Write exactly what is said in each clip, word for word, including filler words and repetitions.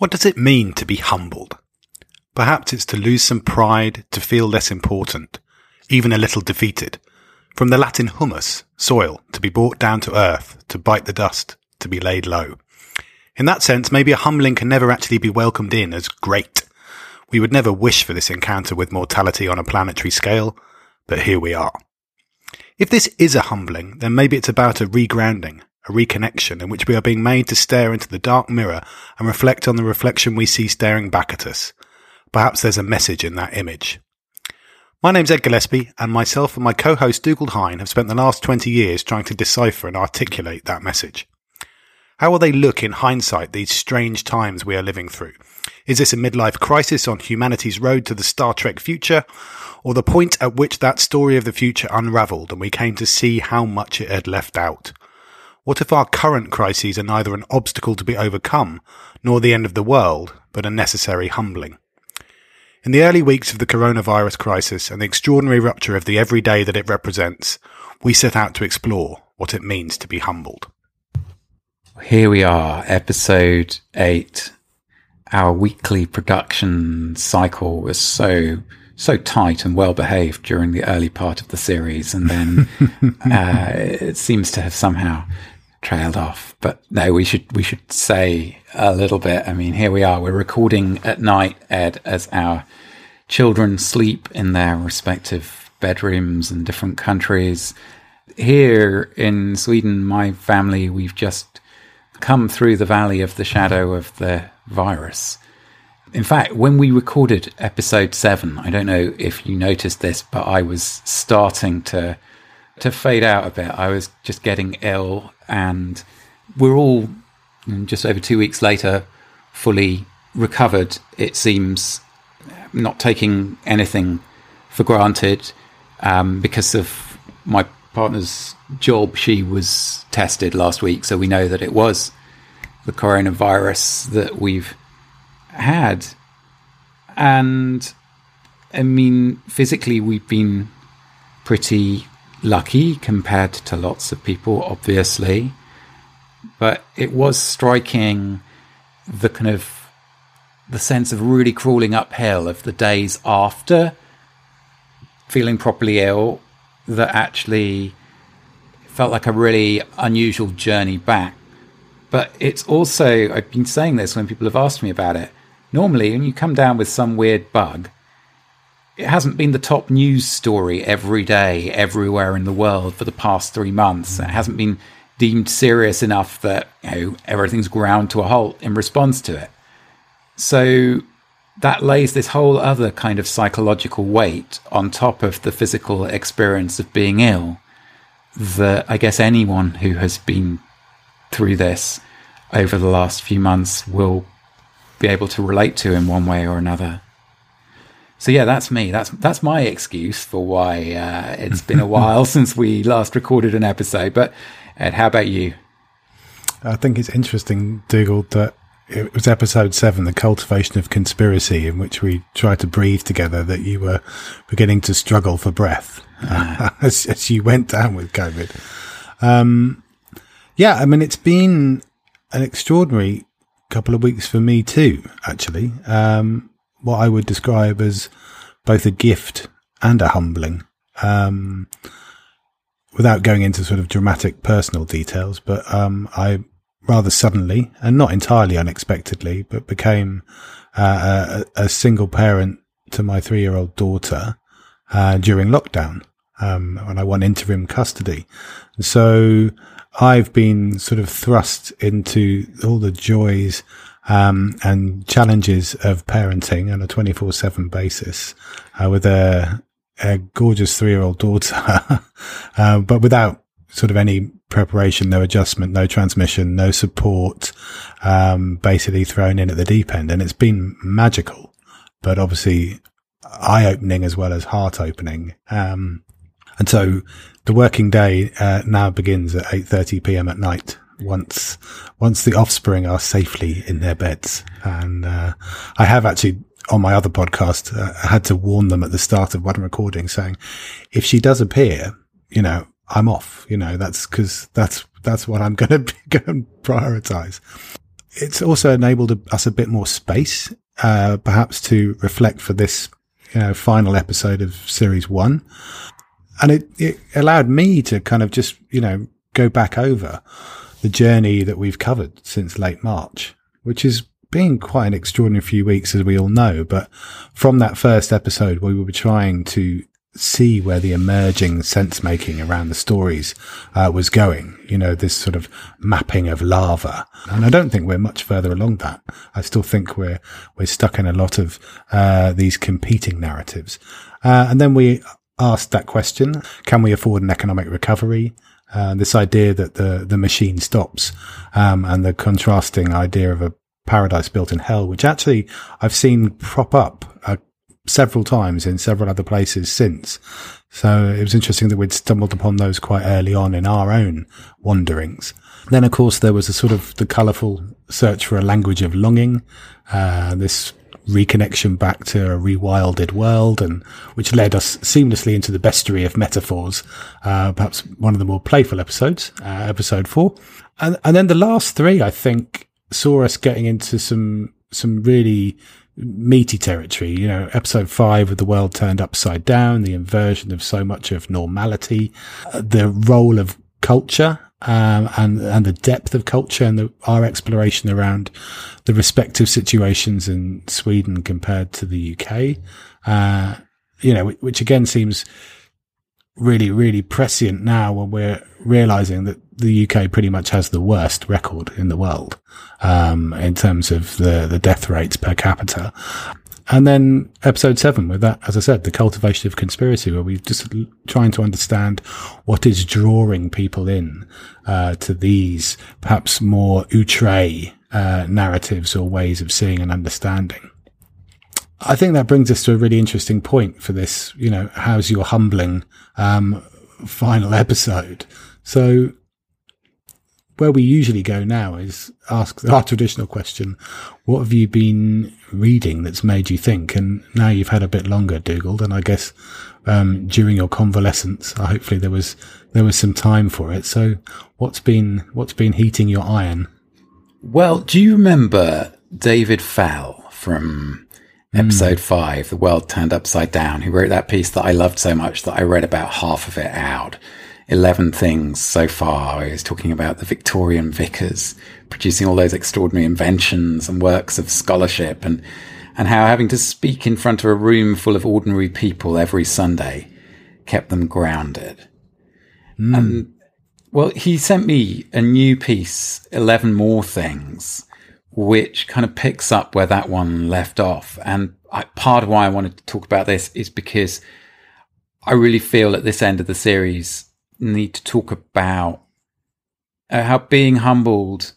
What does it mean to be humbled? Perhaps it's to lose some pride, to feel less important, even a little defeated. From the Latin humus, soil, to be brought down to earth, to bite the dust, to be laid low. In that sense, maybe a humbling can never actually be welcomed in as great. We would never wish for this encounter with mortality on a planetary scale, but here we are. If this is a humbling, then maybe it's about a regrounding, a reconnection in which we are being made to stare into the dark mirror and reflect on the reflection we see staring back at us. Perhaps there's a message in that image. My name's Ed Gillespie, and myself and my co-host Dougal Hine have spent the last twenty years trying to decipher and articulate that message. How will they look in hindsight, these strange times we are living through? Is this a midlife crisis on humanity's road to the Star Trek future, or the point at which that story of the future unravelled and we came to see how much it had left out? What if our current crises are neither an obstacle to be overcome, nor the end of the world, but a necessary humbling? In the early weeks of the coronavirus crisis and the extraordinary rupture of the everyday that it represents, we set out to explore what it means to be humbled. Here we are, episode eight. Our weekly production cycle was so so tight and well behaved during the early part of the series, and then uh, it seems to have somehow trailed off. But no, we should we should say a little bit. I mean, here we are. We're recording at night, Ed, as our children sleep in their respective bedrooms in different countries. Here in Sweden, my family, we've just come through the valley of the shadow of the virus. In fact, when we recorded episode seven, I don't know if you noticed this, but I was starting to to fade out a bit. I was just getting ill, and we're all just over two weeks later fully recovered, it seems, not taking anything for granted. Um, because of my partner's job, she was tested last week, so we know that it was the coronavirus that we've had. And I mean, physically we've been pretty lucky compared to lots of people, obviously, but it was striking the kind of the sense of really crawling uphill of the days after feeling properly ill, that actually felt like a really unusual journey back. But it's also, I've been saying this when people have asked me about it, normally when you come down with some weird bug, it hasn't been the top news story every day, everywhere in the world for the past three months. It hasn't been deemed serious enough that, you know, everything's ground to a halt in response to it. So that lays this whole other kind of psychological weight on top of the physical experience of being ill, that I guess anyone who has been through this over the last few months will be able to relate to in one way or another. So yeah, that's me. That's that's my excuse for why uh, it's been a while since we last recorded an episode. But Ed, how about you? I think it's interesting, Dougal, that it was episode seven, the cultivation of conspiracy, in which we tried to breathe together, that you were beginning to struggle for breath uh, as, as you went down with COVID. Um, yeah, I mean, it's been an extraordinary couple of weeks for me too, actually. Um, what I would describe as both a gift and a humbling, um, without going into sort of dramatic personal details. But um, I rather suddenly, and not entirely unexpectedly, but became uh, a, a single parent to my three-year-old daughter uh, during lockdown, um, when I won interim custody. So I've been sort of thrust into all the joys um, and challenges of parenting on a twenty-four seven basis uh, with a, a gorgeous three-year-old daughter, uh, but without sort of any preparation, no adjustment, no transmission, no support, um, basically thrown in at the deep end. And it's been magical, but obviously eye-opening as well as heart-opening. Um, and so the working day uh, now begins at eight thirty p.m. at night, once once the offspring are safely in their beds. And uh, I have actually, on my other podcast, uh, had to warn them at the start of one recording, saying, if she does appear, you know, I'm off. You know, that's because that's that's what I'm going to prioritize. it's also enabled us a bit more space, uh, perhaps to reflect for this, you know, final episode of series one. And it, it allowed me to kind of just, you know, go back over the journey that we've covered since late March, which has been quite an extraordinary few weeks, as we all know. But from that first episode where we were trying to see where the emerging sense making around the stories uh, was going, you know, this sort of mapping of lava. And I don't think we're much further along that. I still think we're, we're stuck in a lot of uh, these competing narratives. Uh, and then we asked that question, can we afford an economic recovery? Uh, this idea that the, the machine stops, um, and the contrasting idea of a paradise built in hell, which actually I've seen prop up uh, several times in several other places since. So it was interesting that we'd stumbled upon those quite early on in our own wanderings. Then, of course, there was a sort of the colourful search for a language of longing, uh, this reconnection back to a rewilded world, and which led us seamlessly into the bestiary of metaphors, uh, perhaps one of the more playful episodes, uh, episode four. And, and then the last three, I think, saw us getting into some, some really meaty territory. You know, episode five with the world turned upside down, the inversion of so much of normality, uh, the role of culture, Um, and, and the depth of culture, and the, our exploration around the respective situations in Sweden compared to the U K, uh, you know, which again seems really, really prescient now when we're realizing that the U K pretty much has the worst record in the world, um, in terms of the, the death rates per capita. And then episode seven with that, as I said, the cultivation of conspiracy, where we're just trying to understand what is drawing people in, uh, to these perhaps more outre, uh, narratives or ways of seeing and understanding. I think that brings us to a really interesting point for this, you know, how's your humbling, um, final episode. So where we usually go now is ask our traditional question, what have you been reading that's made you think? And now you've had a bit longer, Dougal, and I guess um, during your convalescence, uh, hopefully there was there was some time for it. So what's been what's been heating your iron? Well, do you remember David Fell from episode mm. five, The World Turned Upside Down, who wrote that piece that I loved so much that I read about half of it out? eleven things so far. He was talking about the Victorian vicars producing all those extraordinary inventions and works of scholarship, and and how having to speak in front of a room full of ordinary people every Sunday kept them grounded. Mm. And well, he sent me a new piece, eleven more things, which kind of picks up where that one left off. And I, part of why I wanted to talk about this is because I really feel at this end of the series need to talk about uh, how being humbled,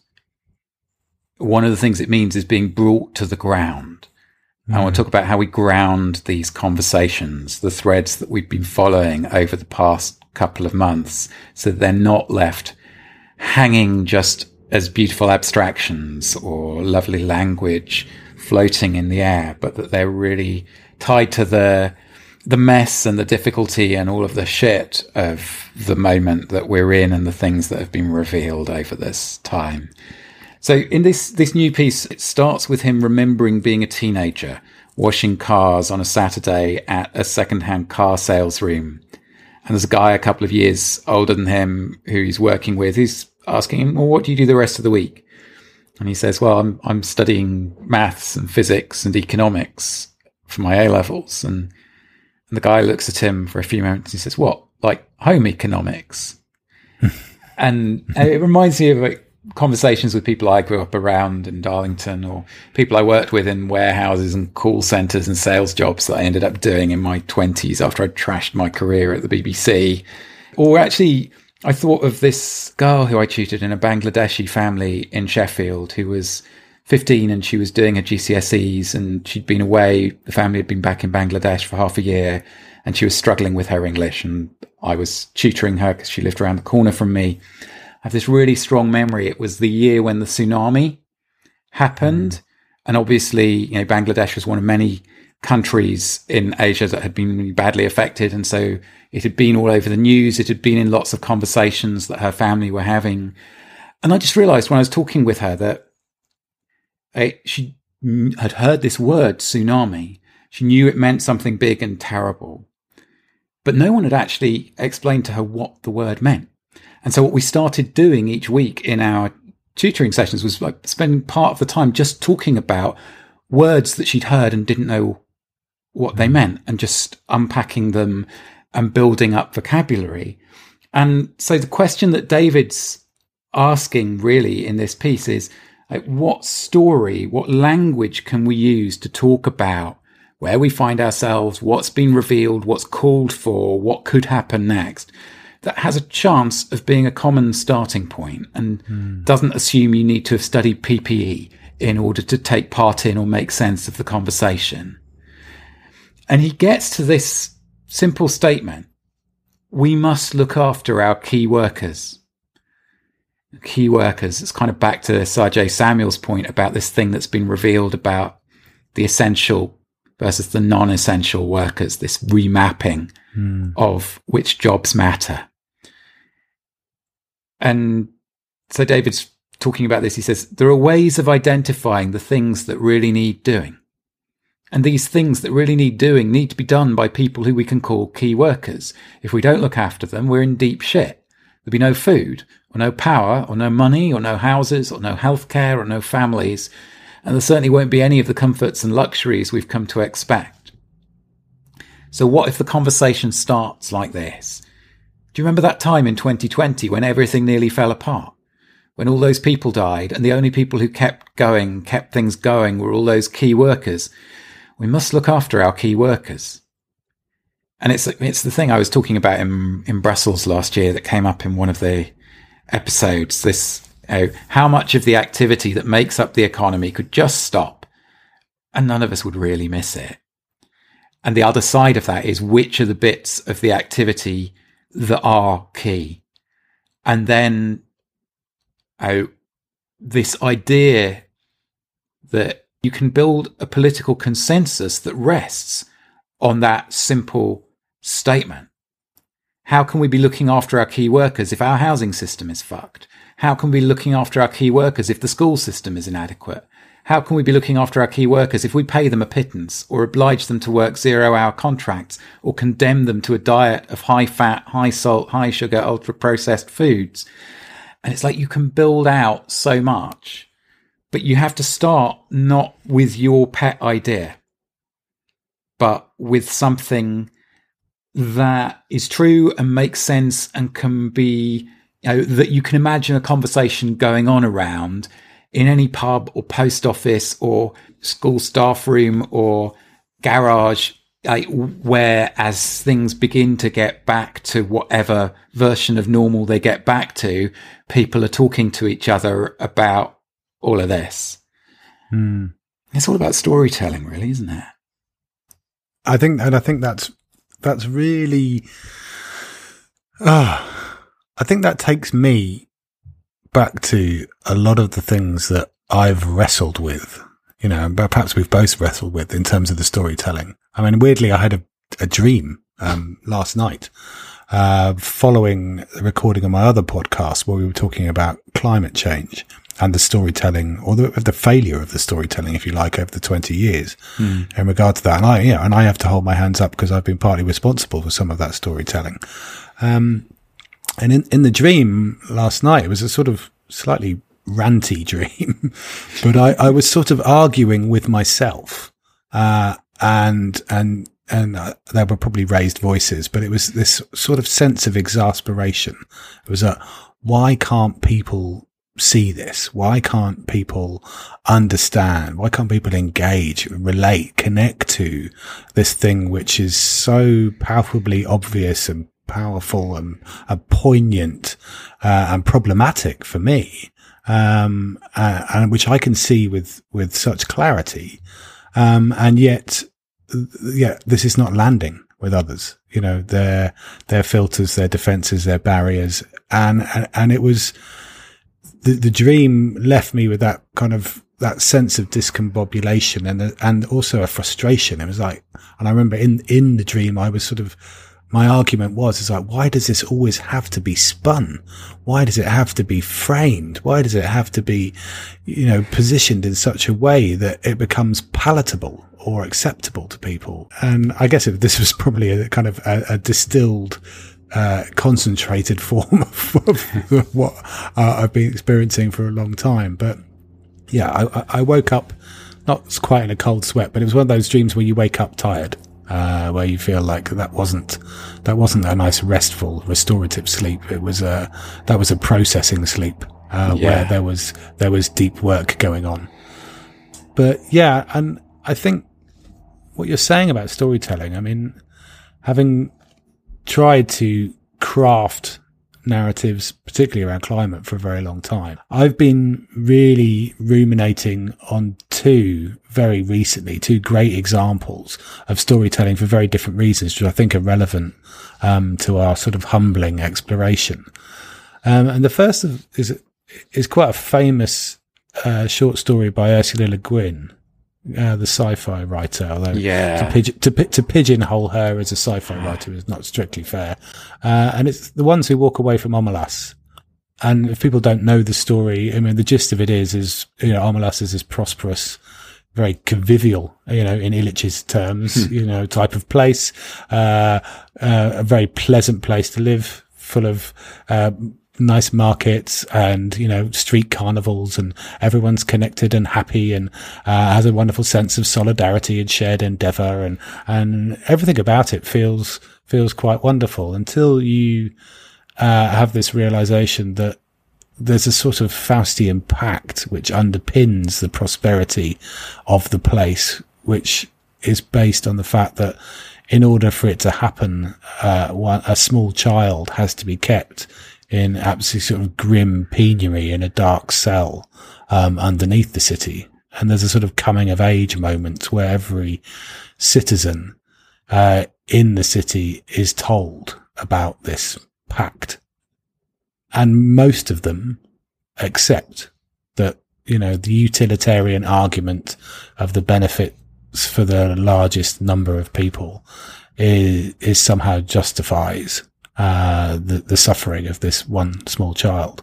one of the things it means is being brought to the ground. Mm. I want to talk about how we ground these conversations, the threads that we've been following over the past couple of months, so that they're not left hanging just as beautiful abstractions or lovely language floating in the air, but that they're really tied to the the mess and the difficulty and all of the shit of the moment that we're in and the things that have been revealed over this time. So in this, this new piece, it starts with him remembering being a teenager, washing cars on a Saturday at a secondhand car sales room. And there's a guy a couple of years older than him who he's working with, who's asking him, well, what do you do the rest of the week? And he says, well, I'm, I'm studying maths and physics and economics for my A-levels. And And the guy looks at him for a few moments and he says, what, like home economics? and, and it reminds me of like, conversations with people I grew up around in Darlington, or people I worked with in warehouses and call centres and sales jobs that I ended up doing in my twenties after I'd trashed my career at the B B C. Or actually, I thought of this girl who I tutored in a Bangladeshi family in Sheffield who was fifteen and she was doing her G C S Es, and she'd been away. The family had been back in Bangladesh for half a year and she was struggling with her English, and I was tutoring her because she lived around the corner from me. I have this really strong memory. It was the year when the tsunami happened. Mm. And obviously, you know, Bangladesh was one of many countries in Asia that had been badly affected. And so it had been all over the news. It had been in lots of conversations that her family were having. And I just realized when I was talking with her that it, she had heard this word, tsunami. She knew it meant something big and terrible, but no one had actually explained to her what the word meant. And so what we started doing each week in our tutoring sessions was like spending part of the time just talking about words that she'd heard and didn't know what they meant, and just unpacking them and building up vocabulary. And so the question that David's asking really in this piece is, like, what story, what language can we use to talk about where we find ourselves, what's been revealed, what's called for, what could happen next, that has a chance of being a common starting point and mm. doesn't assume you need to have studied P P E in order to take part in or make sense of the conversation. And he gets to this simple statement: we must look after our key workers. Key workers, it's kind of back to Sergey Samuel's point about this thing that's been revealed about the essential versus the non-essential workers, this remapping mm. of which jobs matter. And so David's talking about this. He says, there are ways of identifying the things that really need doing. And these things that really need doing need to be done by people who we can call key workers. If we don't look after them, we're in deep shit. There'll be no food, or no power, or no money, or no houses, or no healthcare, or no families. And there certainly won't be any of the comforts and luxuries we've come to expect. So what if the conversation starts like this? Do you remember that time in twenty twenty when everything nearly fell apart? When all those people died, and the only people who kept going, kept things going, were all those key workers? We must look after our key workers. And it's it's the thing I was talking about in, in Brussels last year that came up in one of the episodes. This, you know, how much of the activity that makes up the economy could just stop and none of us would really miss it. And the other side of that is, which are the bits of the activity that are key? And then oh, this idea that you can build a political consensus that rests on that simple statement. How can we be looking after our key workers if our housing system is fucked? How can we be looking after our key workers if the school system is inadequate? How can we be looking after our key workers if we pay them a pittance, or oblige them to work zero-hour contracts, or condemn them to a diet of high-fat, high-salt, high-sugar, ultra-processed foods? And it's like you can build out so much, but you have to start not with your pet idea, but with something that is true and makes sense and can be, you know, that you can imagine a conversation going on around in any pub or post office or school staff room or garage, like, where as things begin to get back to whatever version of normal they get back to, people are talking to each other about all of this. Mm. It's all about storytelling, really, isn't it? I think, and I think that's, that's really, ah, uh, I think that takes me back to a lot of the things that I've wrestled with, you know, but perhaps we've both wrestled with in terms of the storytelling. I mean, weirdly, I had a, a dream, um, last night, uh, following the recording of my other podcast where we were talking about climate change and the storytelling, or the, the failure of the storytelling, if you like, over the twenty years mm. in regard to that. And I, yeah, and I have to hold my hands up because I've been partly responsible for some of that storytelling. Um, and in, in the dream last night, it was a sort of slightly ranty dream, but I, I was sort of arguing with myself, uh, and, and, and uh, there were probably raised voices, but it was this sort of sense of exasperation. It was a, why can't people see this? Why can't people understand? Why can't people engage, relate, connect to this thing which is so palpably obvious and powerful and, and poignant uh, and problematic for me, um, uh, and which I can see with with such clarity, um, and yet, yeah, this is not landing with others. You know, their their filters, their defenses, their barriers, and and, and it was. The, the dream left me with that kind of, that sense of discombobulation and, and also a frustration. It was like, and I remember in, in the dream, I was sort of my argument was, is like, why does this always have to be spun? Why does it have to be framed? Why does it have to be, you know, positioned in such a way that it becomes palatable or acceptable to people? And I guess if this was probably a kind of a, a distilled, uh, concentrated form of, of what uh, I've been experiencing for a long time. But yeah, I, I woke up not quite in a cold sweat, but it was one of those dreams where you wake up tired. Uh, where you feel like that wasn't, that wasn't a nice restful, restorative sleep. It was a, that was a processing sleep, uh, yeah. where there was, there was deep work going on. But yeah, and I think what you're saying about storytelling, I mean, having tried to craft narratives, particularly around climate, for a very long time, I've been really ruminating on two very recently, two great examples of storytelling for very different reasons, which I think are relevant um, to our sort of humbling exploration. Um, and the first of, is is quite a famous uh, short story by Ursula Le Guin, uh, the sci-fi writer. Although yeah. to, pigeon, to, to pigeonhole her as a sci-fi writer is not strictly fair. Uh, and it's The Ones Who Walk Away from Omelas. And if people don't know the story, I mean, the gist of it is, is, you know, Omelas is this prosperous, very convivial, you know, in Illich's terms, hmm. you know, type of place, uh, uh, a very pleasant place to live, full of, uh, nice markets and, you know, street carnivals, and everyone's connected and happy, and, uh, has a wonderful sense of solidarity and shared endeavor, and, and everything about it feels, feels quite wonderful until you, uh, have this realization that there's a sort of Faustian pact which underpins the prosperity of the place, which is based on the fact that in order for it to happen, uh, one, a small child has to be kept in absolutely sort of grim penury in a dark cell, um, underneath the city. And there's a sort of coming of age moment where every citizen, uh, in the city is told about this pact. And most of them accept that, you know, the utilitarian argument of the benefits for the largest number of people is, is somehow justifies, uh, the, the suffering of this one small child.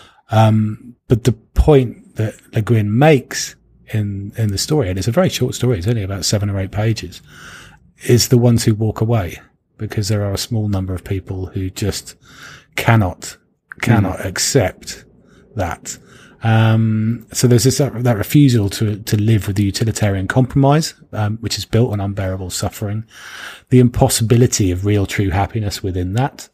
Um, but the point that Le Guin makes in, in the story, and it's a very short story, it's only about seven or eight pages, is the ones who walk away, because there are a small number of people who just cannot cannot mm. accept that. Um, so there's this, that, that refusal to, to live with the utilitarian compromise, um, which is built on unbearable suffering, the impossibility of real true happiness within that,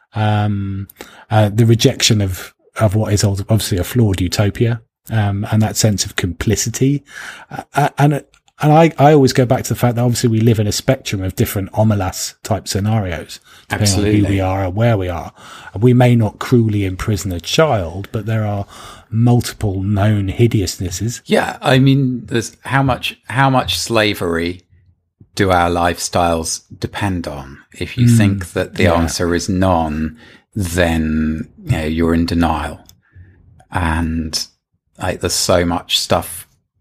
um, uh, the rejection of, of what is obviously a flawed utopia, um, and that sense of complicity. Uh, and, And I, I always go back to the fact that obviously we live in a spectrum of different Omelas type scenarios, depending Absolutely. on who we are and where we are. We may not cruelly imprison a child, but there are multiple known hideousnesses. Yeah. I mean, there's how much, how much slavery do our lifestyles depend on? If you mm, think that the yeah. answer is none, then, you know, you're in denial. And like, there's so much stuff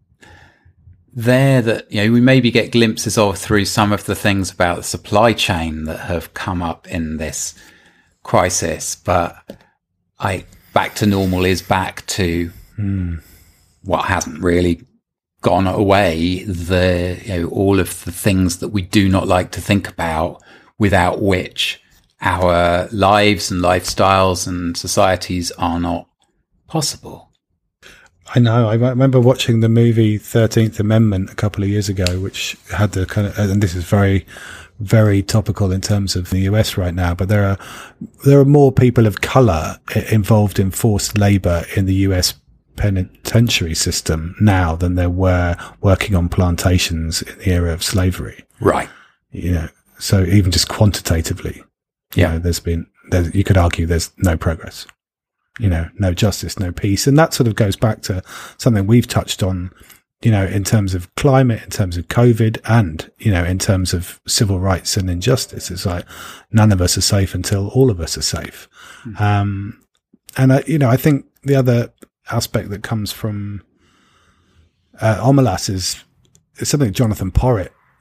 there that, you know, we maybe get glimpses of through some of the things about the supply chain that have come up in this crisis. But I, back to normal is back to mm. what hasn't really gone away. The, you know, all of the things that we do not like to think about, without which our lives and lifestyles and societies are not possible. I know. I remember watching the movie thirteenth Amendment a couple of years ago, which had the kind of, and this is very, very topical in terms of the U S right now, but there are, there are more people of color involved in forced labor in the U S penitentiary system now than there were working on plantations in the era of slavery. Right. You know, so even just quantitatively, yeah, you know, there's been, there, you could argue there's no progress. You know, no justice, no peace. And that sort of goes back to something we've touched on, you know, in terms of climate, in terms of COVID, and, you know, in terms of civil rights and injustice. It's like none of us are safe until all of us are safe. Mm. Um, and, I, you know, I think the other aspect that comes from uh, Omelas is, is something Jonathan Porritt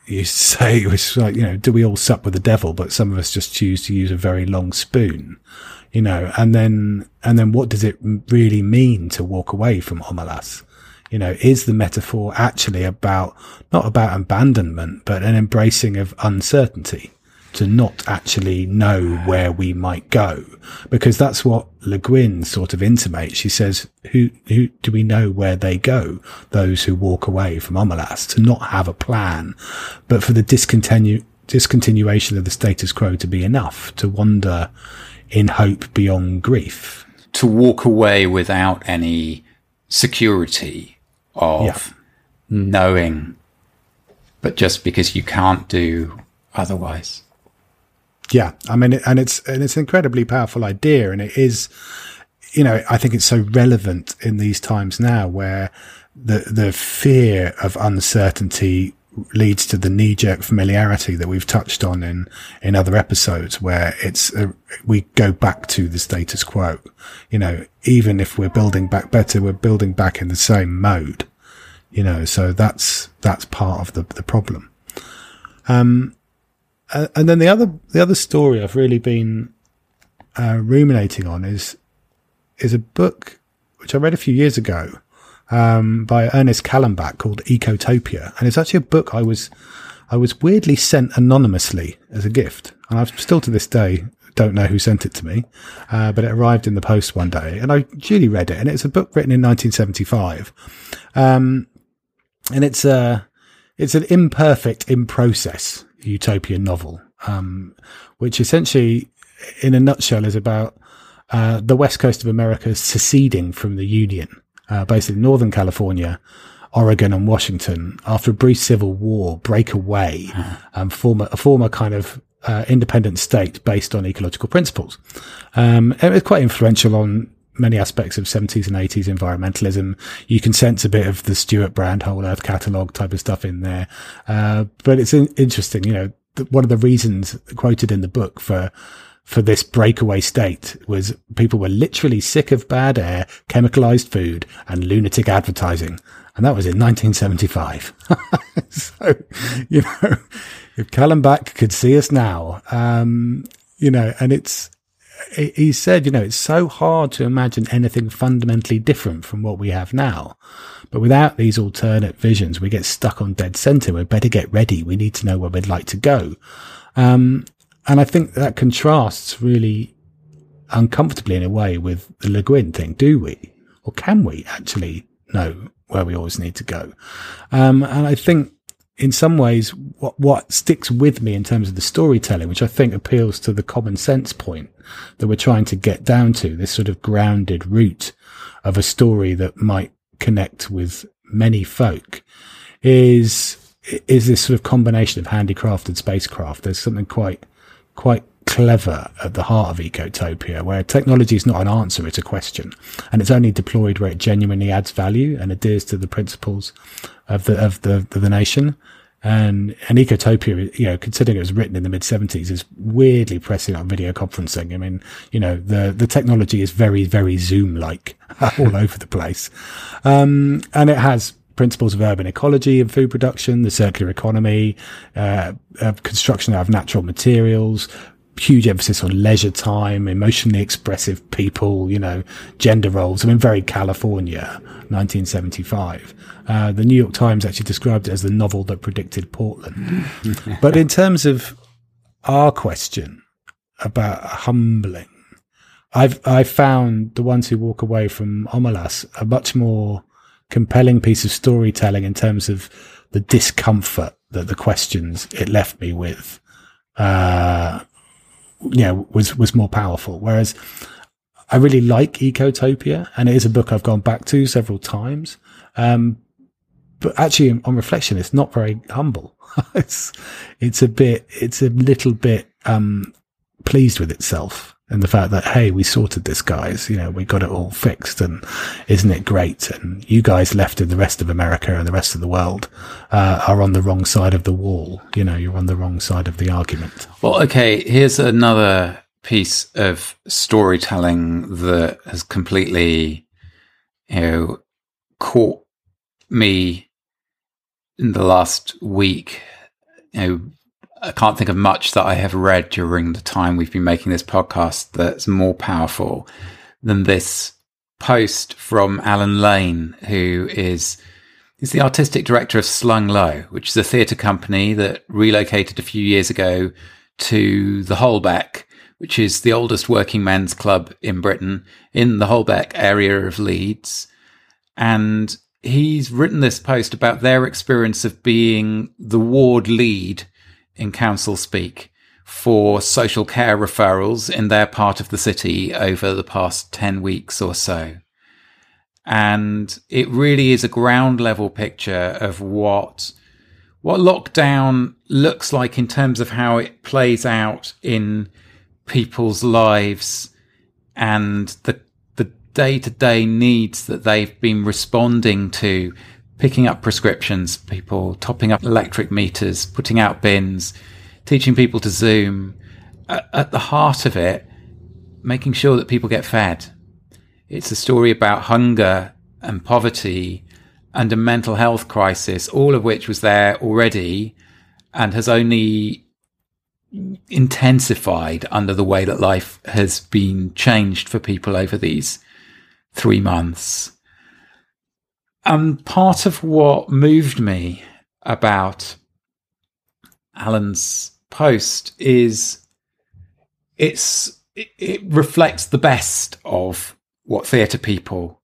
used to say, it was like, you know, do we all sup with the devil, but some of us just choose to use a very long spoon, you know, and then, and then what does it really mean to walk away from Omelas? You know, is the metaphor actually about, not about abandonment, but an embracing of uncertainty, to not actually know where we might go? Because that's what Le Guin sort of intimates. She says, who, who do we know where they go? Those who walk away from Omelas, to not have a plan, but for the discontinu- discontinuation of the status quo to be enough, to wander in hope beyond grief. To walk away without any security of yeah. knowing, but just because you can't do otherwise. Yeah, I mean, and it's and it's an incredibly powerful idea, and it is, you know, I think it's so relevant in these times now, where the the fear of uncertainty leads to the knee-jerk familiarity that we've touched on in in other episodes, where it's a, we go back to the status quo. You know, even if we're building back better, we're building back in the same mode. You know, so that's that's part of the the problem. Um. Uh, and then the other, the other story I've really been uh, ruminating on is, is a book which I read a few years ago, um, by Ernest Callenbach, called Ecotopia. And it's actually a book I was, I was weirdly sent anonymously as a gift. And I've still to this day don't know who sent it to me. Uh, but it arrived in the post one day and I duly read it. And it's a book written in nineteen seventy-five. Um, and it's a, it's an imperfect, in process utopian novel, um, which essentially, in a nutshell, is about uh, the west coast of America seceding from the Union, uh, basically Northern California, Oregon, and Washington, after a brief civil war, break away and form a, a former kind of uh, independent state based on ecological principles. Um, it was quite influential on many aspects of seventies and eighties environmentalism. You can sense a bit of the Stuart Brand Whole Earth Catalogue type of stuff in there. Uh, but it's in- interesting, you know, th- one of the reasons quoted in the book for, for this breakaway state was people were literally sick of bad air, chemicalized food, and lunatic advertising. And that was in nineteen seventy-five. So, you know, if Callenbach could see us now, um, you know, and it's, he said, you know, it's so hard to imagine anything fundamentally different from what we have now. But without these alternate visions, we get stuck on dead center. We better get ready. We need to know where we'd like to go. Um, and I think that contrasts really uncomfortably in a way with the Le Guin thing. Do we? Or can we actually know where we always need to go? Um, and I think in some ways, what, what sticks with me in terms of the storytelling, which I think appeals to the common sense point that we're trying to get down to, this sort of grounded root of a story that might connect with many folk, is, is this sort of combination of handicraft and spacecraft. There's something quite, quite clever at the heart of Ecotopia, where technology is not an answer, it's a question. And it's only deployed where it genuinely adds value and adheres to the principles of the, of the, of the nation. And, and Ecotopia, you know, considering it was written in the mid seventies, is weirdly pressing on video conferencing. I mean, you know, the, the technology is very, very Zoom-like all over the place. Um, and it has principles of urban ecology and food production, the circular economy, uh, of construction out of natural materials, huge emphasis on leisure time, emotionally expressive people, you know, gender roles. I mean, very California, nineteen seventy-five. Uh, the New York Times actually described it as the novel that predicted Portland. But in terms of our question about humbling, I've, I found The Ones Who Walk Away from Omelas a much more compelling piece of storytelling in terms of the discomfort that the questions it left me with, uh, you know, was, was more powerful. Whereas I really like Ecotopia, and it is a book I've gone back to several times. Um, but actually on reflection, it's not very humble. it's, it's a bit, it's a little bit, um, pleased with itself and the fact that, hey, we sorted this, guys, you know, we got it all fixed, and isn't it great? And you guys left in the rest of America and the rest of the world, uh, are on the wrong side of the wall. You know, you're on the wrong side of the argument. Well, okay, here's another piece of storytelling that has completely, you know, caught me in the last week. you know, I can't think of much that I have read during the time we've been making this podcast that's more powerful than this post from Alan Lane, who is is the artistic director of Slung Low, which is a theatre company that relocated a few years ago to the Holbeck, which is the oldest working men's club in Britain, in the Holbeck area of Leeds. And he's written this post about their experience of being the ward lead in council speak for social care referrals in their part of the city over the past ten weeks or so. And it really is a ground level picture of what what lockdown looks like in terms of how it plays out in people's lives and the the day-to-day needs that they've been responding to, picking up prescriptions, people topping up electric meters, putting out bins, teaching people to Zoom. At, at the heart of it, making sure that people get fed. It's a story about hunger and poverty and a mental health crisis, all of which was there already and has only intensified under the way that life has been changed for people over these three months. And part of what moved me about Alan's post is it's it, it reflects the best of what theatre people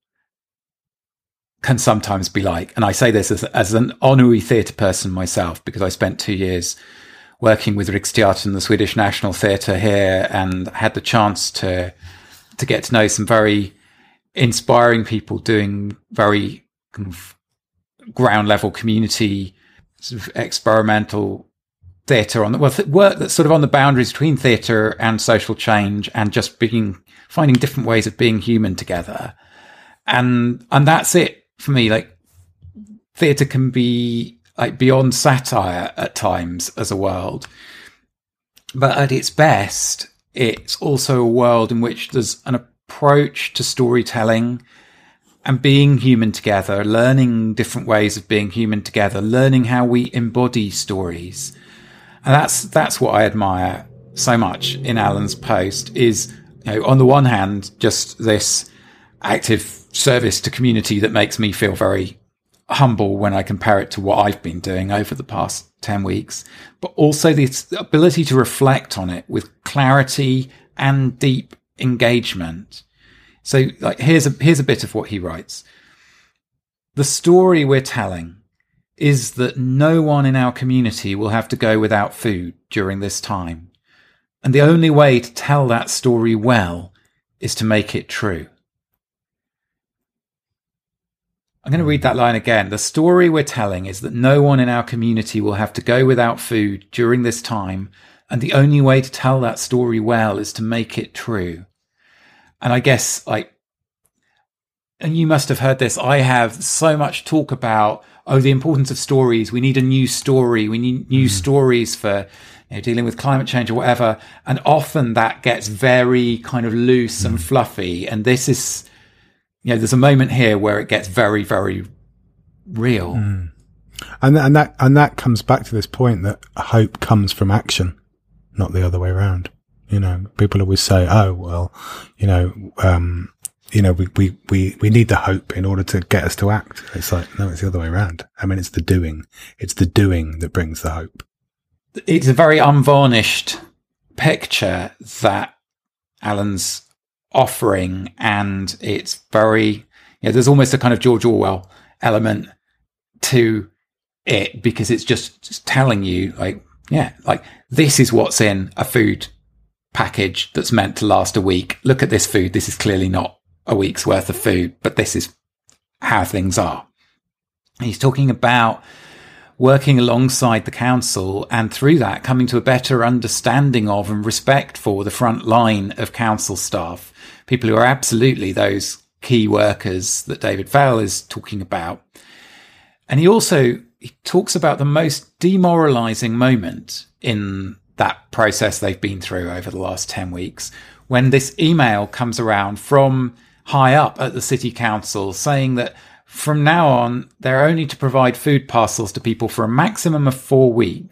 can sometimes be like. And I say this as, as an honorary theatre person myself, because I spent two years working with Riksteatern and the Swedish National Theatre here and had the chance to to get to know some very inspiring people doing very kind of ground level community sort of experimental theatre on the well, th- work that's sort of on the boundaries between theatre and social change and just being finding different ways of being human together. And and that's it for me. Like, theatre can be like beyond satire at times as a world, but at its best, it's also a world in which there's an approach to storytelling and being human together, learning different ways of being human together, learning how we embody stories. And that's that's what I admire so much in Alan's post is, you know, on the one hand, just this active service to community that makes me feel very humble when I compare it to what I've been doing over the past ten weeks, but also this ability to reflect on it with clarity and deep engagement. So, like, here's a here's a bit of what he writes. The story we're telling is that no one in our community will have to go without food during this time. And the only way to tell that story well is to make it true. I'm going to read that line again. The story we're telling is that no one in our community will have to go without food during this time. And the only way to tell that story well is to make it true. And I guess, like, and you must have heard this, I have so much talk about, oh, the importance of stories. We need a new story. We need new mm. stories for, you know, dealing with climate change or whatever. And often that gets very kind of loose mm. and fluffy. And this is, you know, there's a moment here where it gets very, very real. Mm. And, and that, and that comes back to this point that hope comes from action, not the other way around. You know, people always say, oh, well, you know, um, you know, we, we, we, we need the hope in order to get us to act. It's like, no, it's the other way around. I mean, it's the doing. It's the doing that brings the hope. It's a very unvarnished picture that Alan's offering, and it's very, you know, there's almost a kind of George Orwell element to it, because it's just, just telling you, like, yeah, like, this is what's in a food package that's meant to last a week. Look at this food. This is clearly not a week's worth of food, but this is how things are. He's talking about working alongside the council, and through that coming to a better understanding of and respect for the front line of council staff, people who are absolutely those key workers that David Vail is talking about. And he also he talks about the most demoralizing moment in that process they've been through over the last ten weeks, when this email comes around from high up at the city council saying that from now on, they're only to provide food parcels to people for a maximum of four weeks.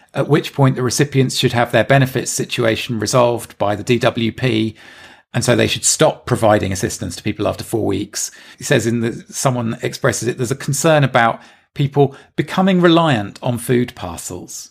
at which point the recipients should have their benefits situation resolved by the D W P, and so they should stop providing assistance to people after four weeks. He says in the, someone expresses it, there's a concern about people becoming reliant on food parcels.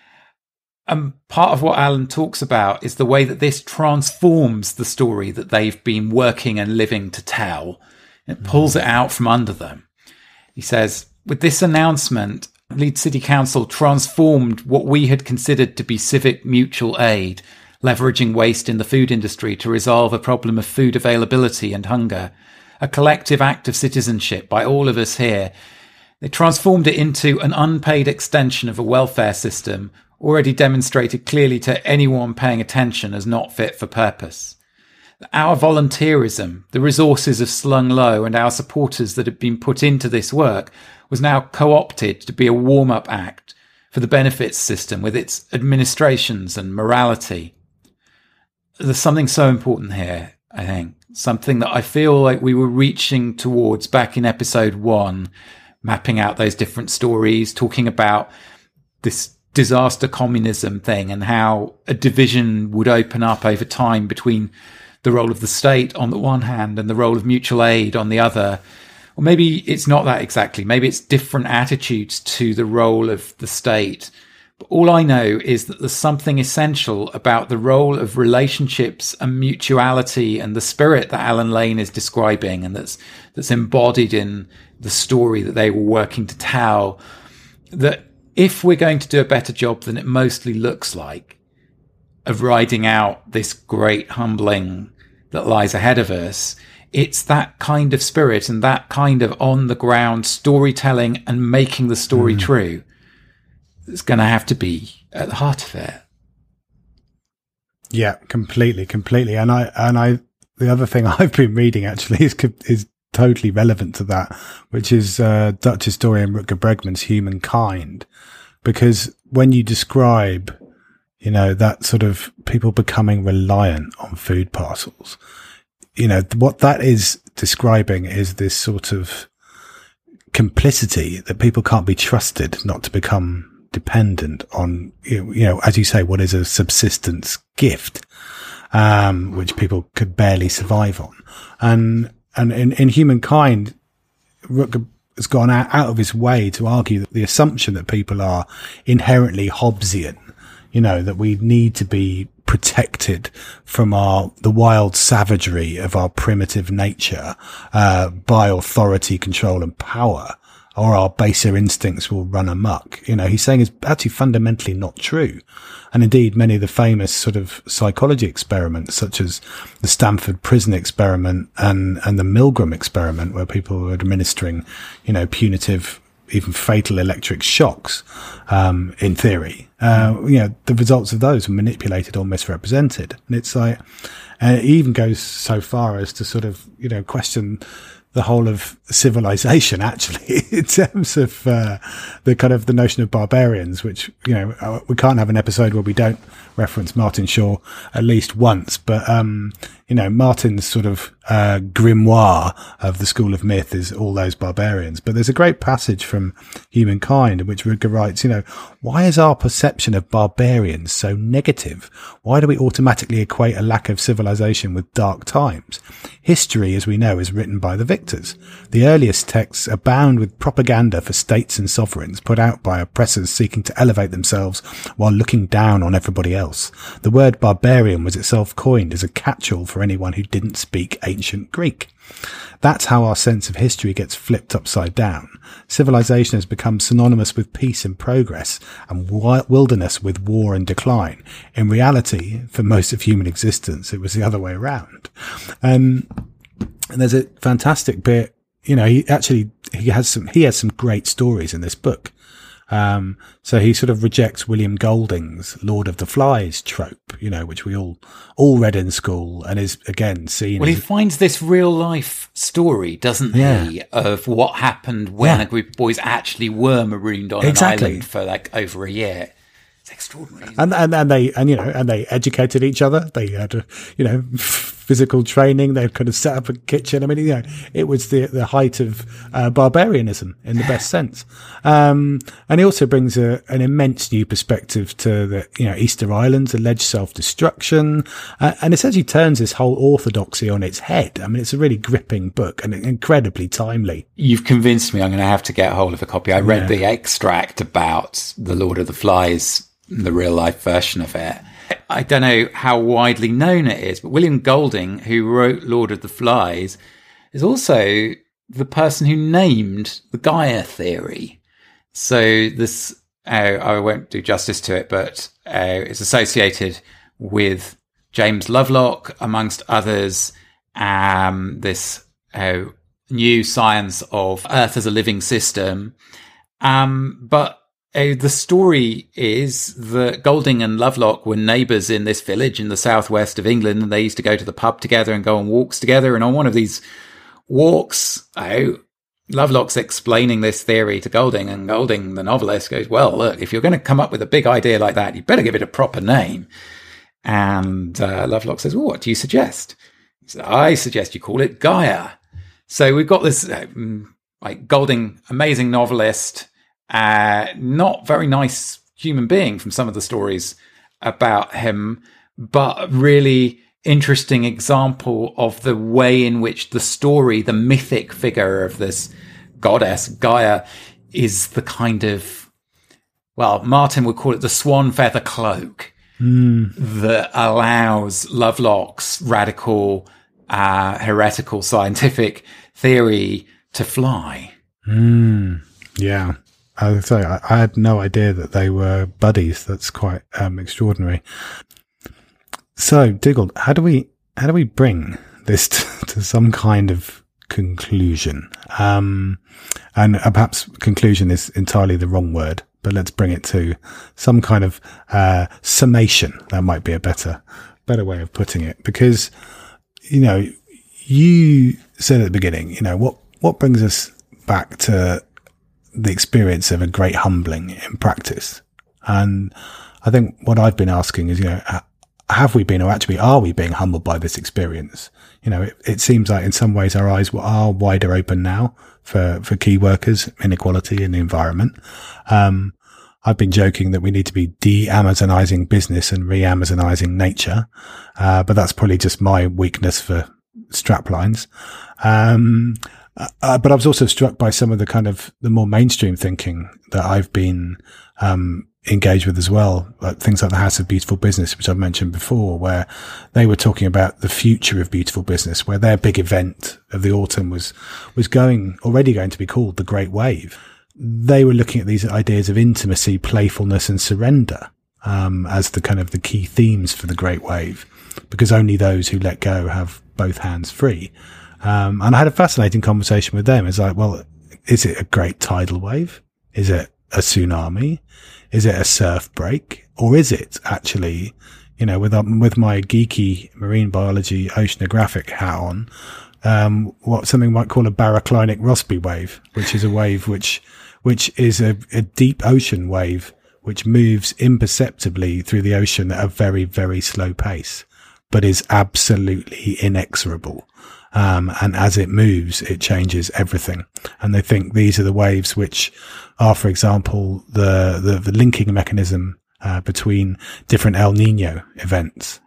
And part of what Alan talks about is the way that this transforms the story that they've been working and living to tell. It pulls it out from under them. He says, with this announcement, Leeds City Council transformed what we had considered to be civic mutual aid, leveraging waste in the food industry to resolve a problem of food availability and hunger, a collective act of citizenship by all of us here. They transformed it into an unpaid extension of a welfare system already demonstrated clearly to anyone paying attention as not fit for purpose. Our volunteerism, the resources of Slung Low and our supporters that had been put into this work was now co-opted to be a warm-up act for the benefits system with its administrations and morality. There's something so important here, I think, something that I feel like we were reaching towards back in episode one, mapping out those different stories, talking about this disaster communism thing and how a division would open up over time between the role of the state on the one hand and the role of mutual aid on the other. Or maybe it's not that exactly. Maybe it's different attitudes to the role of the state. But all I know is that there's something essential about the role of relationships and mutuality and the spirit that Alan Lane is describing, and that's that's embodied in the story that they were working to tell, that if we're going to do a better job than it mostly looks like of riding out this great humbling that lies ahead of us, it's that kind of spirit and that kind of on the ground storytelling and making the story mm. true that's going to have to be at the heart of it. Yeah, completely, completely. And I, and I, the other thing I've been reading actually is, is totally relevant to that, which is, uh, Dutch historian Rutger Bregman's Humankind. Because when you describe, you know, that sort of people becoming reliant on food parcels, you know, what that is describing is this sort of complicity that people can't be trusted not to become dependent on, you know, as you say, what is a subsistence gift, um, which people could barely survive on. And, and in, in Humankind, Rutger has gone out, out of his way to argue that the assumption that people are inherently Hobbesian, you know, that we need to be protected from our, the wild savagery of our primitive nature, uh, by authority, control and power, or our baser instincts will run amok. You know, he's saying is actually fundamentally not true. And indeed, many of the famous sort of psychology experiments, such as the Stanford Prison Experiment and, and the Milgram Experiment, where people were administering, you know, punitive, even fatal electric shocks, um, in theory, uh, you know, the results of those were manipulated or misrepresented. And it's like, uh, it even goes so far as to sort of, you know, question the whole of civilization, actually, in terms of uh, the kind of the notion of barbarians, which, you know, we can't have an episode where we don't reference Martin Shaw at least once. But, um, you know, Martin's sort of uh, grimoire of the School of Myth is all those barbarians. But there's a great passage from Humankind in which Rutger writes, you know, why is our perception of barbarians so negative? Why do we automatically equate a lack of civilization with dark times? History, as we know, is written by the victors. The earliest texts abound with propaganda for states and sovereigns put out by oppressors seeking to elevate themselves while looking down on everybody else. The word barbarian was itself coined as a catch-all for anyone who didn't speak ancient Greek. That's how our sense of history gets flipped upside down. Civilization has become synonymous with peace and progress, and wilderness with war and decline. In reality, for most of human existence, it was the other way around. Um, and there's a fantastic bit, you know, he actually, he has some, he has some great stories in this book. Um, so he sort of rejects William Golding's Lord of the Flies trope, you know, which we all, all read in school, and is again seen. Well, as, he finds this real life story, doesn't yeah. he, of what happened when yeah. a group of boys actually were marooned on exactly. an island for like over a year. It's extraordinary. And, and, and they, and, you know, and they educated each other. They had, uh, you know, physical training. They'd kind of set up a kitchen. I mean, you know, it was the, the height of uh, barbarianism in the best sense. Um, and he also brings a, an immense new perspective to the, you know, Easter Island's alleged self-destruction, uh, and essentially turns this whole orthodoxy on its head. I mean, it's a really gripping book and incredibly timely. You've convinced me I'm going to have to get hold of a copy. I read Yeah. the extract about the Lord of the Flies, the real life version of it. I don't know how widely known it is, but William Golding, who wrote Lord of the Flies, is also the person who named the Gaia theory. So this, uh, I won't do justice to it, but uh, it's associated with James Lovelock, amongst others, um, this uh, new science of Earth as a living system. Um, but uh, the story is that Golding and Lovelock were neighbours in this village in the southwest of England, and they used to go to the pub together and go on walks together. And on one of these walks, oh, Lovelock's explaining this theory to Golding, and Golding, the novelist, goes, well, look, if you're going to come up with a big idea like that, you better give it a proper name. And uh, Lovelock says, well, what do you suggest? He said, I suggest you call it Gaia. So we've got this, uh, like, Golding, amazing novelist, uh, not very nice human being from some of the stories about him, but really interesting example of the way in which the story, the mythic figure of this goddess, Gaia, is the kind of, well, Martin would call it the swan feather cloak mm. that allows Lovelock's radical, uh, heretical scientific theory to fly. Mm. Yeah. I would say I, I had no idea that they were buddies. That's quite um, extraordinary. So, Diggle, how do we how do we bring this to, to some kind of conclusion? Um, and uh, perhaps conclusion is entirely the wrong word, but let's bring it to some kind of uh, summation. That might be a better better way of putting it, because you know you said at the beginning, you know what what brings us back to the experience of a great humbling in practice, and I think what I've been asking is, you know. Have we been, or actually are we being humbled by this experience? You know, it, it seems like in some ways our eyes are wider open now for, for key workers, inequality in the environment. Um, I've been joking that we need to be de-Amazonizing business and re-Amazonizing nature. Uh, but that's probably just my weakness for straplines. Um, uh, but I was also struck by some of the kind of the more mainstream thinking that I've been, um, engaged with as well, like things like the House of Beautiful Business, which I've mentioned before, where they were talking about the future of beautiful business, where their big event of the autumn was was going already going to be called the Great Wave. They were looking at these ideas of intimacy, playfulness, and surrender um, as the kind of the key themes for the Great Wave, because only those who let go have both hands free. Um, and I had a fascinating conversation with them. It's like, well, is it a great tidal wave? Is it a tsunami? Is it a surf break, or is it actually, you know, with um, with my geeky marine biology oceanographic hat on, um, what something might call a baroclinic Rossby wave, which is a wave which which is a, a deep ocean wave which moves imperceptibly through the ocean at a very, very slow pace, but is absolutely inexorable. Um, and as it moves, it changes everything. And they think these are the waves which are, for example, the, the, the linking mechanism, uh, between different El Nino events.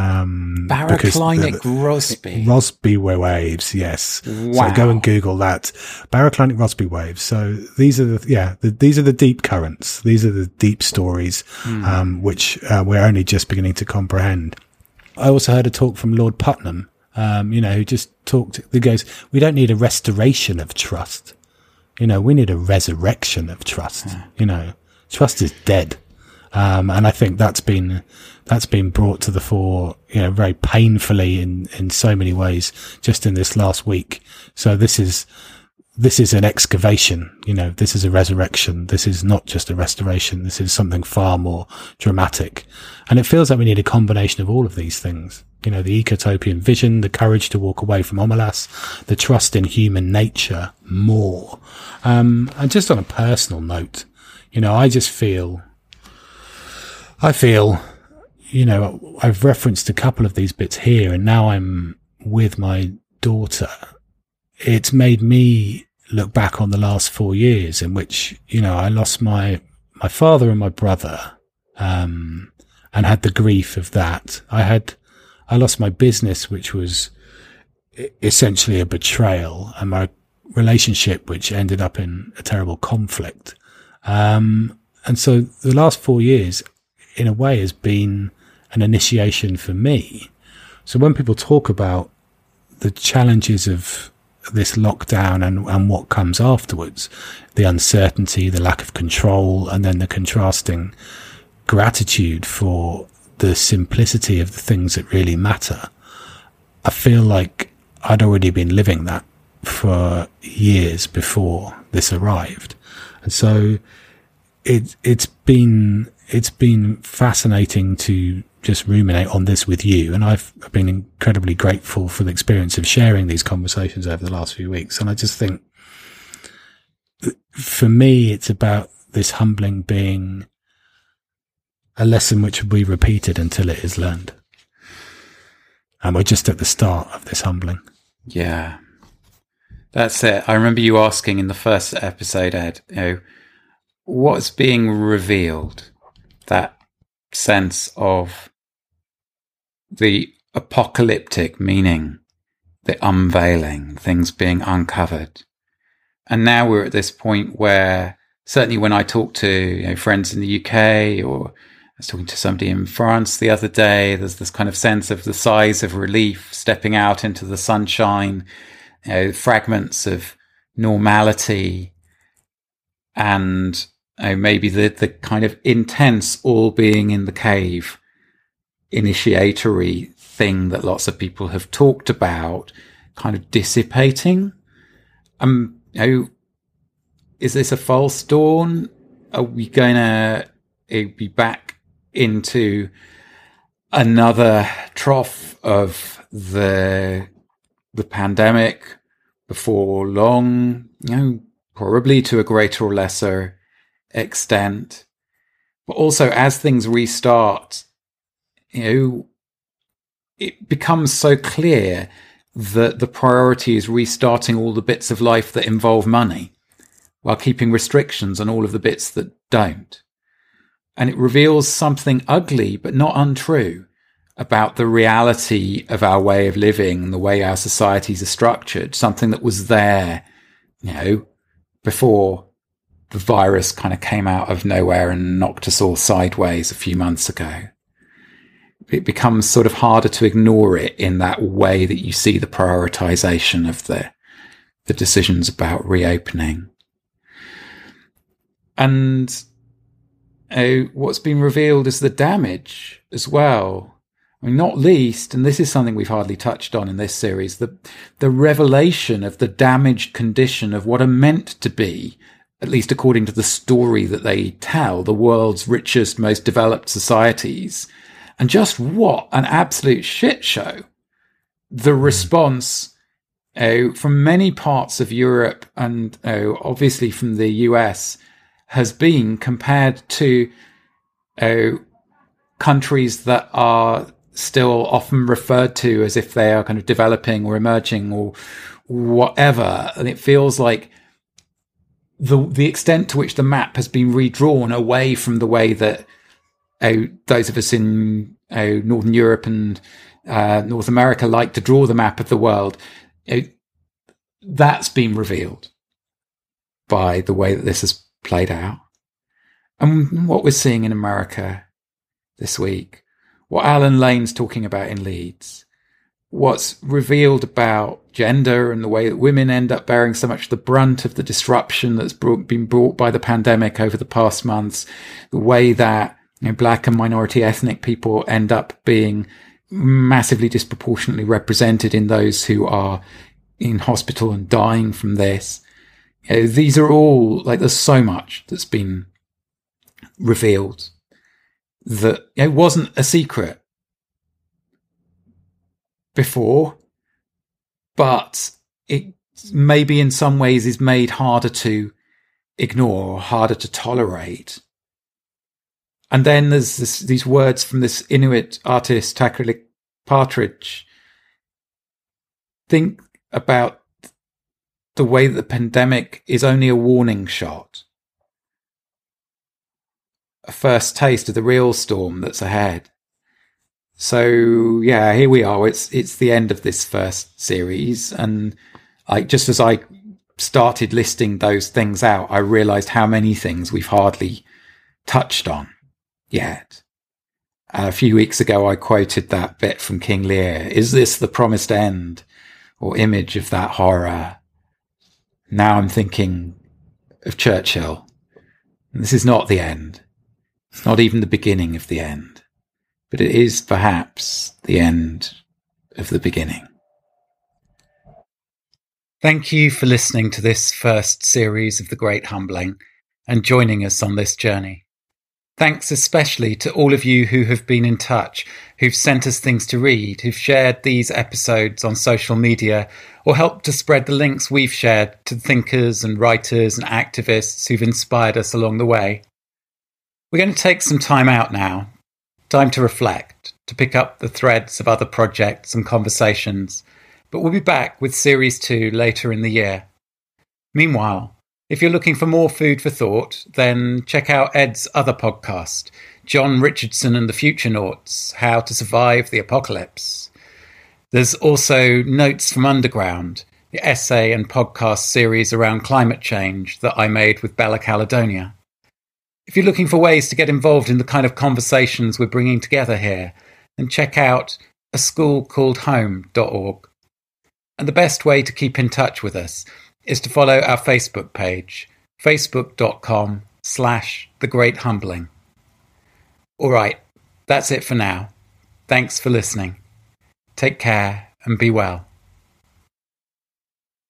Um, Baroclinic Rossby. Rossby waves, yes. Wow. So go and Google that. Baroclinic Rossby waves. So these are the, yeah, the, these are the deep currents. These are the deep stories, mm. um, which, uh, we're only just beginning to comprehend. I also heard a talk from Lord Putnam, Um, you know, who just talked, who goes, we don't need a restoration of trust. You know, we need a resurrection of trust. Yeah. You know, trust is dead. Um, and I think that's been, that's been brought to the fore, you know, very painfully in, in so many ways just in this last week. So this is, this is an excavation, you know, this is a resurrection. This is not just a restoration. This is something far more dramatic. And it feels like we need a combination of all of these things. You know, the ecotopian vision, the courage to walk away from Omelas, the trust in human nature more. Um, and just on a personal note, you know, I just feel, I feel, you know, I've referenced a couple of these bits here, and now I'm with my daughter. It's made me look back on the last four years in which, you know, I lost my, my father and my brother, um, and had the grief of that. I had, I lost my business, which was essentially a betrayal, and my relationship, which ended up in a terrible conflict. Um, and so the last four years, in a way, has been an initiation for me. So when people talk about the challenges of this lockdown and, and what comes afterwards, the uncertainty, the lack of control, and then the contrasting gratitude for the simplicity of the things that really matter, I feel like I'd already been living that for years before this arrived. And so it, it's been, it's been fascinating to just ruminate on this with you. And I've been incredibly grateful for the experience of sharing these conversations over the last few weeks. And I just think, for me, it's about this humbling being a lesson which will be repeated until it is learned. And we're just at the start of this humbling. Yeah, that's it. I remember you asking in the first episode, Ed, you know, what's being revealed? That sense of the apocalyptic, meaning the unveiling, things being uncovered. And now we're at this point where, certainly when I talk to, you know, friends in the U K, or I was talking to somebody in France the other day, there's this kind of sense of the sighs of relief, stepping out into the sunshine, you know, fragments of normality, and you know, maybe the, the kind of intense all being in the cave initiatory thing that lots of people have talked about kind of dissipating. Um, you know, is this a false dawn? Are we going to be back into another trough of the the pandemic before long? You know, probably to a greater or lesser extent. But also, as things restart, you know, it becomes so clear that the priority is restarting all the bits of life that involve money, while keeping restrictions on all of the bits that don't. And it reveals something ugly, but not untrue, about the reality of our way of living and the way our societies are structured, something that was there, you know, before the virus kind of came out of nowhere and knocked us all sideways a few months ago. It becomes sort of harder to ignore it in that way that you see the prioritization of the, the decisions about reopening. And uh, what's been revealed is the damage as well. I mean, not least, and this is something we've hardly touched on in this series, the, the revelation of the damaged condition of what are meant to be, at least according to the story that they tell, the world's richest, most developed societies. And just what an absolute shit show the response uh, from many parts of Europe and uh, obviously from the U S has been compared to uh, countries that are still often referred to as if they are kind of developing or emerging or whatever. And it feels like the the extent to which the map has been redrawn away from the way that uh, those of us in uh, Northern Europe and uh, North America like to draw the map of the world, uh, that's been revealed by the way that this has played out. And what we're seeing in America this week, what Alan Lane's talking about in Leeds, what's revealed about gender and the way that women end up bearing so much the brunt of the disruption that's brought, been brought by the pandemic over the past months, the way that, you know, black and minority ethnic people end up being massively disproportionately represented in those who are in hospital and dying from this. You know, these are all, like, there's so much that's been revealed that it wasn't a secret before, but it maybe in some ways is made harder to ignore or harder to tolerate. And then there's this, these words from this Inuit artist, Takalik Partridge. Think about the way that the pandemic is only a warning shot, a first taste of the real storm that's ahead. So yeah, here we are. It's it's the end of this first series, and I just as I started listing those things out, I realised how many things we've hardly touched on yet. Uh, a few weeks ago, I quoted that bit from King Lear. Is this the promised end or image of that horror? Now I'm thinking of Churchill. And this is not the end. It's not even the beginning of the end. But it is perhaps the end of the beginning. Thank you for listening to this first series of The Great Humbling and joining us on this journey. Thanks especially to all of you who have been in touch, who've sent us things to read, who've shared these episodes on social media, or helped to spread the links we've shared to thinkers and writers and activists who've inspired us along the way. We're going to take some time out now, time to reflect, to pick up the threads of other projects and conversations, but we'll be back with Series two later in the year. Meanwhile, if you're looking for more food for thought, then check out Ed's other podcast, John Richardson and the Futurenauts, How to Survive the Apocalypse. There's also Notes from Underground, the essay and podcast series around climate change that I made with Bella Caledonia. If you're looking for ways to get involved in the kind of conversations we're bringing together here, then check out a school called home dot org. And the best way to keep in touch with us is to follow our Facebook page, facebook.com slash The Great Humbling. All right, that's it for now. Thanks for listening. Take care and be well.